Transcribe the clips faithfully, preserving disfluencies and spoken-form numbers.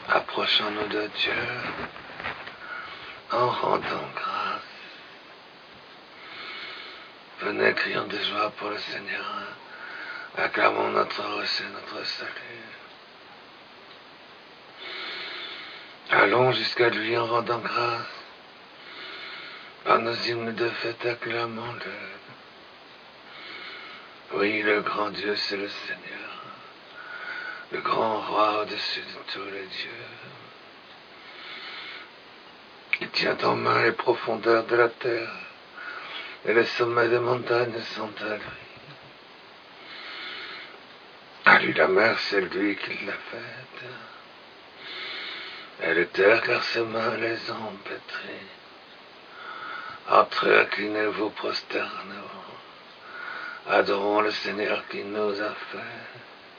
Approchons-nous de Dieu en rendant grâce. Venez, crions de joie pour le Seigneur. Acclamons notre reçu, notre salut. Allons jusqu'à lui en rendant grâce. Par nos hymnes de fête, acclamons-le. Oui, le grand Dieu, c'est le Seigneur, le grand roi au-dessus de tous les dieux. Il tient en main les profondeurs de la terre, et les sommets des montagnes sont à lui. À lui la mer, c'est lui qui l'a faite, et les terres, car ses mains les ont pétries. Entrez, inclinez-vous, prosternez-vous. Adorons le Seigneur qui nous a fait.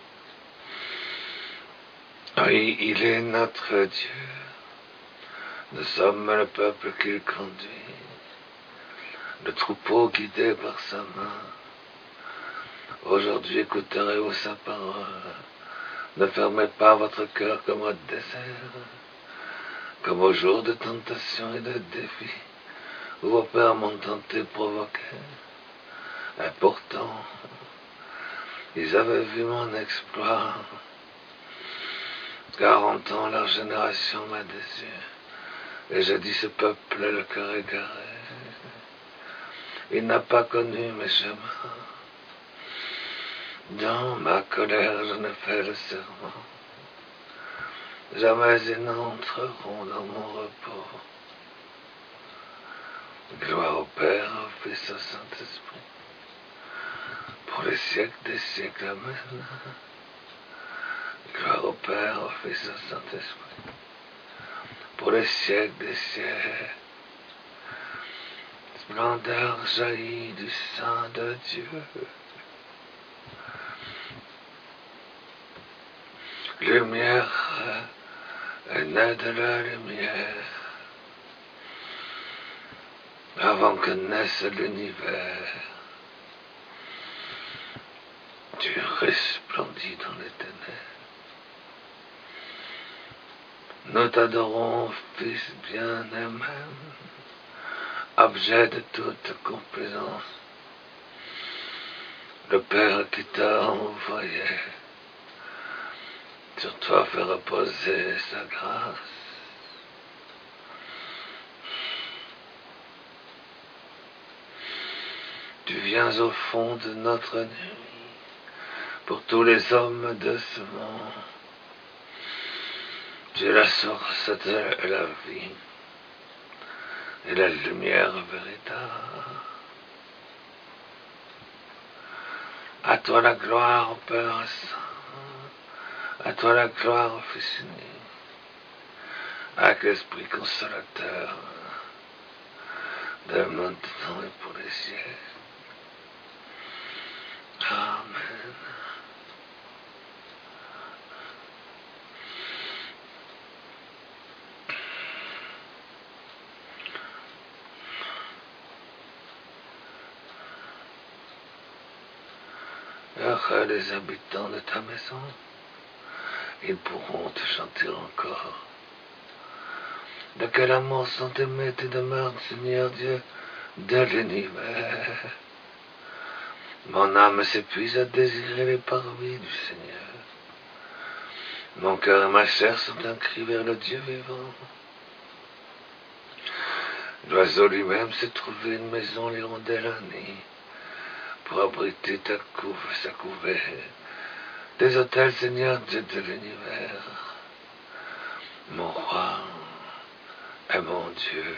Oui, il est notre Dieu. Nous sommes le peuple qu'il conduit, le troupeau guidé par sa main. Aujourd'hui, écouterez-vous sa parole. Ne fermez pas votre cœur comme au désert, comme au jour de tentation et de défi, où vos pères m'ont tenté, provoqué. Et pourtant, ils avaient vu mon exploit. Quarante ans, leur génération m'a déçu, et j'ai dit, ce peuple le cœur égaré. Il n'a pas connu mes chemins. Dans ma colère, je ne fais le serment. Jamais ils n'entreront dans mon repos. Gloire au Père, au Fils, au Saint-Esprit, pour les siècles des siècles, amen. Gloire au Père, au Fils, au Saint-Esprit, pour les siècles des siècles. Splendeur jaillit du sein de Dieu. Lumière est née de la lumière, avant que naisse l'univers. Tu resplendis dans les ténèbres. Nous t'adorons, Fils bien-aimé, objet de toute complaisance. Le Père qui t'a envoyé, sur toi fait reposer sa grâce. Tu viens au fond de notre nuit, pour tous les hommes de ce monde. Tu es la source de la vie et la lumière véritable. À toi la gloire au Père Saint, à toi la gloire au Fils unique, avec l'Esprit consolateur, de maintenant et pour les siècles. Amen. Heureux les habitants de ta maison, ils pourront te chanter encore. De quel amour sont aimés tes demeures, Seigneur Dieu de l'univers. Mon âme s'épuise à désirer les parvis du Seigneur. Mon cœur et ma chair sont un cri vers le Dieu vivant. L'oiseau lui-même s'est trouvé une maison, l'hirondelle un nid, pour abriter ta couve, sa couvée, des autels, Seigneur Dieu de l'univers. Mon roi est mon Dieu.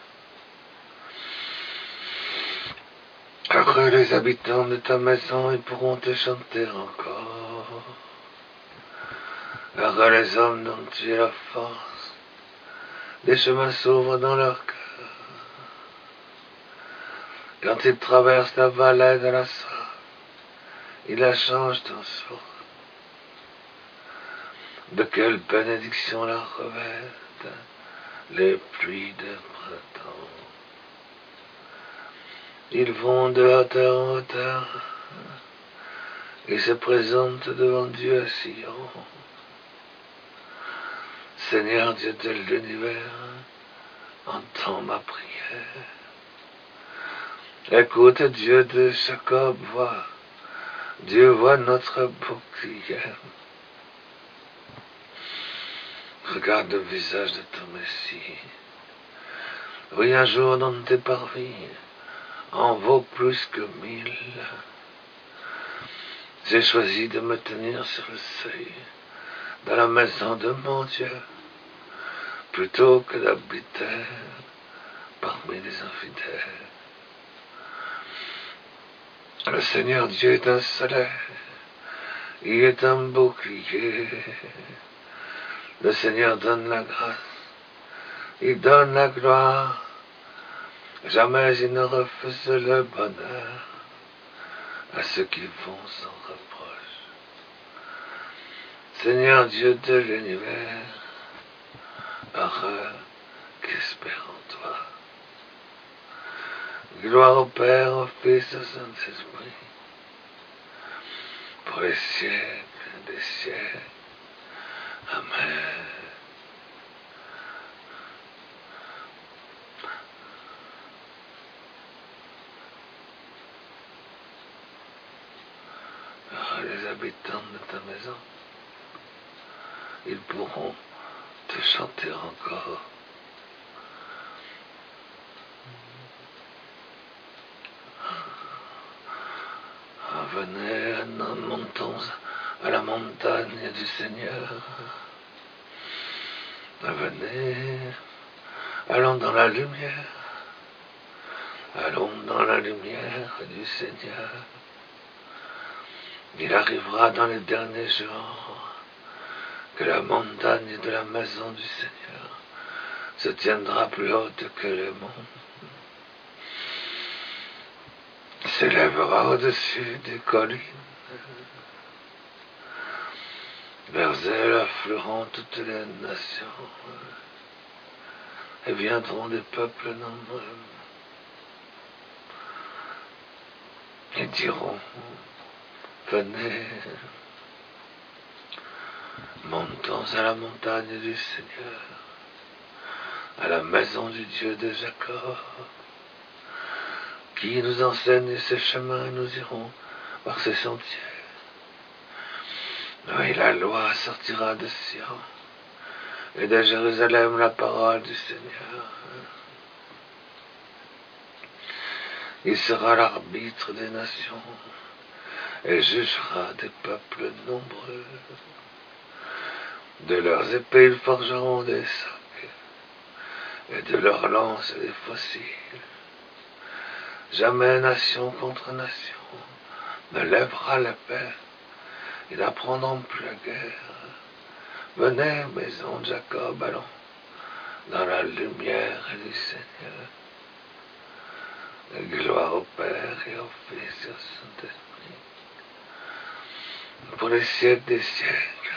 Heureux les habitants de ta maison, ils pourront te chanter encore. Heureux les hommes dont tu es la force, des chemins s'ouvrent dans leur cœur. Quand ils traversent la vallée de la soif, ils la changent en source. De quelle bénédiction la revêtent les pluies de printemps. Ils vont de hauteur en hauteur et se présentent devant Dieu à Sion. Seigneur Dieu de l'univers, entends ma prière. Écoute Dieu de Jacob, vois, Dieu voit notre bouclier. Regarde le visage de ton Messie. Oui, un jour dans tes parvis en vaut plus que mille. J'ai choisi de me tenir sur le seuil dans la maison de mon Dieu, plutôt que d'habiter parmi les infidèles. Le Seigneur Dieu est un soleil, il est un bouclier. Le Seigneur donne la grâce, il donne la gloire. Jamais il ne refuse le bonheur à ceux qui vont sans reproche. Seigneur Dieu de l'univers, heureux qu'espère en toi. Gloire au Père, au Fils, au Saint-Esprit, pour les siècles des siècles. Amen. Les habitants de ta maison, ils pourront te chanter encore. Venez, montons à la montagne du Seigneur. Venez, allons dans la lumière. Allons dans la lumière du Seigneur. Il arrivera dans les derniers jours que la montagne de la maison du Seigneur se tiendra plus haute que le monde, s'élèvera au-dessus des collines. Vers elle afflueront toutes les nations et viendront des peuples nombreux et diront: venez, montons à la montagne du Seigneur, à la maison du Dieu de Jacob, qui nous enseigne ses chemins, nous irons par ses sentiers. Oui, la loi sortira de Sion, et de Jérusalem la parole du Seigneur. Il sera l'arbitre des nations, et jugera des peuples nombreux. De leurs épées ils forgeront des sacs, et de leurs lances des fossiles. Jamais nation contre nation ne lèvera l'épée, ils n'apprendront plus la guerre. Venez, maison de Jacob, allons dans la lumière du Seigneur. Gloire au Père et au Fils et au Saint-Esprit, pour les siècles des siècles.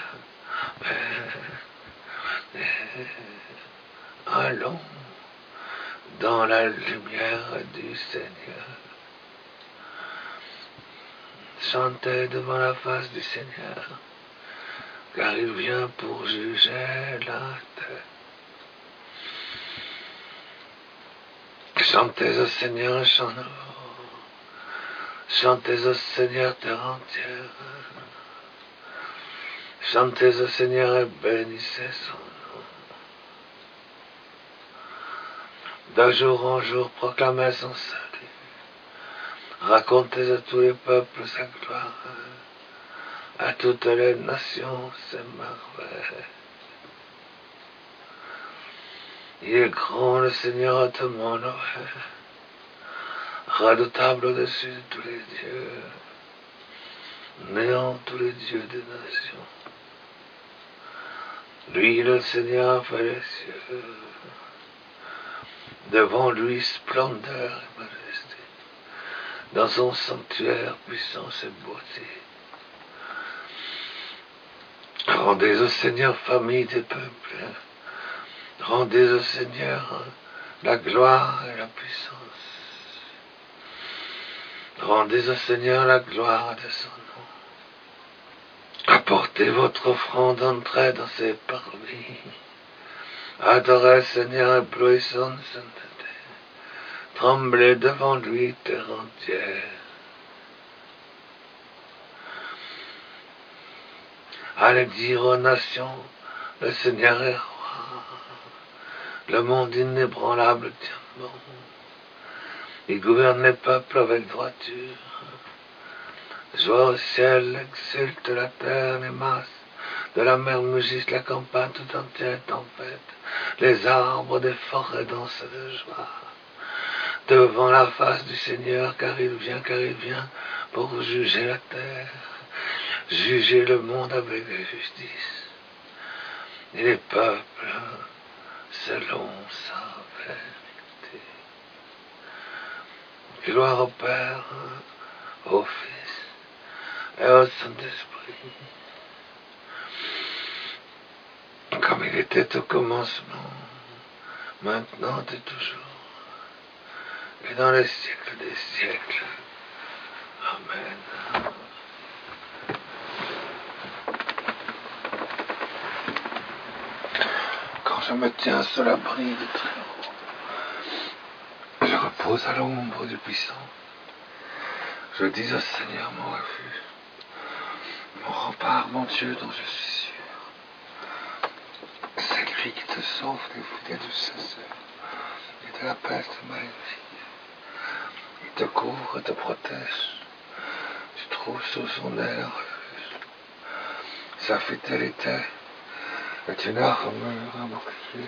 Allons dans la lumière du Seigneur. Chantez devant la face du Seigneur, car il vient pour juger la terre. Chantez au Seigneur un chant nouveau, chantez au Seigneur terre entière, chantez au Seigneur et bénissez son nom. De jour en jour proclamez son salut, racontez à tous les peuples sa gloire, à toutes les nations ses merveilles. Il est grand le Seigneur hautement loué, redoutable au-dessus de tous les dieux, néant tous les dieux des nations. Lui, le Seigneur, a fait les cieux, devant lui splendeur et majesté, dans son sanctuaire puissance et beauté. Rendez au Seigneur, famille des peuples, rendez au Seigneur la gloire et la puissance. Rendez au Seigneur la gloire de son nom. Apportez votre offrande, entrez dans ses parvis. Adorez le Seigneur et plouez son sainteté. Tremblez devant lui, terre entière. Allez dire aux nations, le Seigneur est roi. Le monde inébranlable tient bon. Il gouverne les peuples avec droiture. Joie au ciel, exulte la terre, les masses de la mer mugissent, la campagne tout entière est en fête. Les arbres des forêts dansent de joie. Devant la face du Seigneur, car il vient, car il vient pour juger la terre, juger le monde avec justice, et les peuples selon sa vérité. Gloire au Père, au Fils et au Saint-Esprit, comme il était au commencement, maintenant et toujours, et dans les siècles des siècles. Amen. Quand je me tiens sous l'abri du Très-Haut, je repose à l'ombre du Puissant. Je dis au Seigneur mon refuge, mon rempart, mon Dieu dont je suis sûr. C'est lui qui te sauve des filets du chasseur et de la peste maléfique. Il te couvre et te protège. Tu trouves sous son aile un refuge. Sa fidélité est une armure, un bouclier.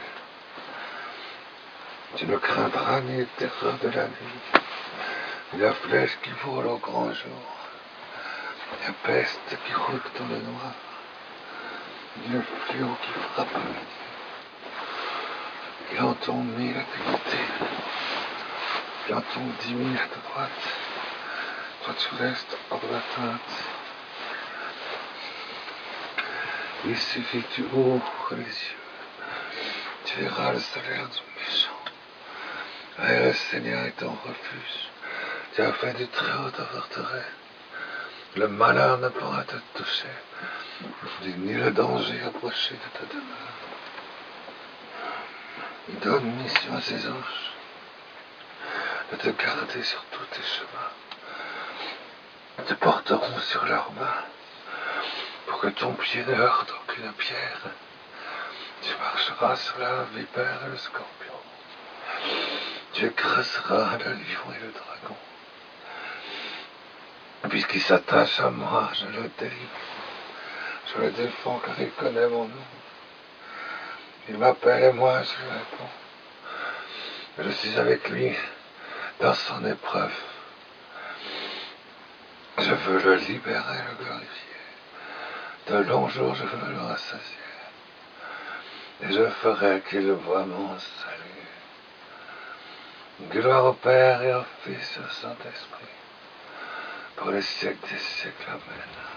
Tu ne craindras ni les terreurs de la nuit, ni la flèche qui vole au grand jour, ni la peste qui roule dans le noir, ni le fléau qui frappe à midi. Il en tombe mille à tes côtés, il en tombe dix mille à ta droite, toi tu restes hors d'atteinte. Il suffit que tu ouvres les yeux, tu verras le salaire du méchant. Et le Seigneur est ton refuge, tu as fait du Très-Haut ta forteresse. Le malheur ne pourra te toucher, ni le danger approcher de ta demeure. Il donne mission à ses anges de te garder sur tous tes chemins. Ils te porteront sur leurs mains pour que ton pied ne heurte aucune pierre. Tu marcheras sur la vipère et le scorpion. Tu écraseras le lion et le dragon. Puisqu'il s'attache à moi, je le délivre. Je le défends car il connaît mon nom. Il m'appelle et moi je lui réponds. Je suis avec lui dans son épreuve. Je veux le libérer, le glorifier. De longs jours je veux le rassasier. Et je ferai qu'il voie mon salut. Gloire au Père et au Fils et au Saint-Esprit, pour les siècles des siècles. Amen.